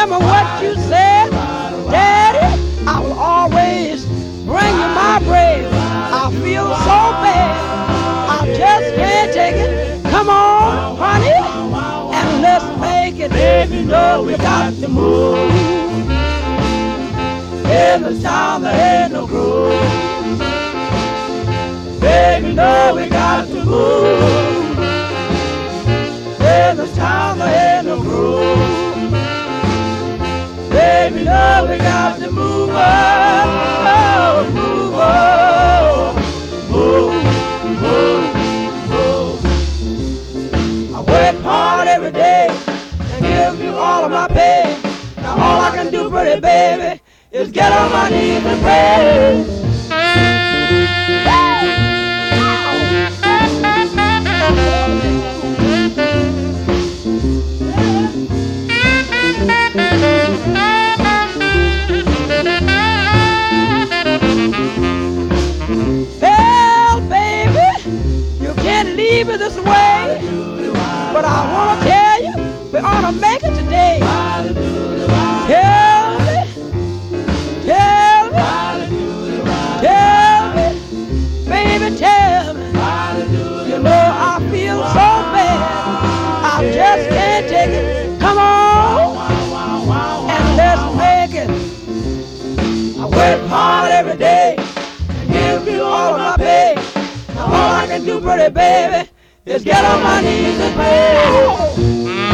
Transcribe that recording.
remember what you said, Daddy. I will always bring you my bread. I feel so bad, I just can't take it. Come on, honey, and let's make it. Baby, no, we got to move. In the town there ain't no groove. Baby, no, we got to move. In the town there ain't no groove. Baby, no, we got to move on, move on, move, move, move. I work hard every day and give you all of my pay. Now all I can do, pretty baby, is get on my knees and pray. Well, baby, you can't leave it this way, but I want to tell you, we ought to make it today. Tell me, tell me, tell me, baby, tell me. You know I feel so bad, I just can't take it. Come on, and let's make it. I work hard every day, give you all of my pay. Now all I can do, pretty baby, is get on my knees and pray.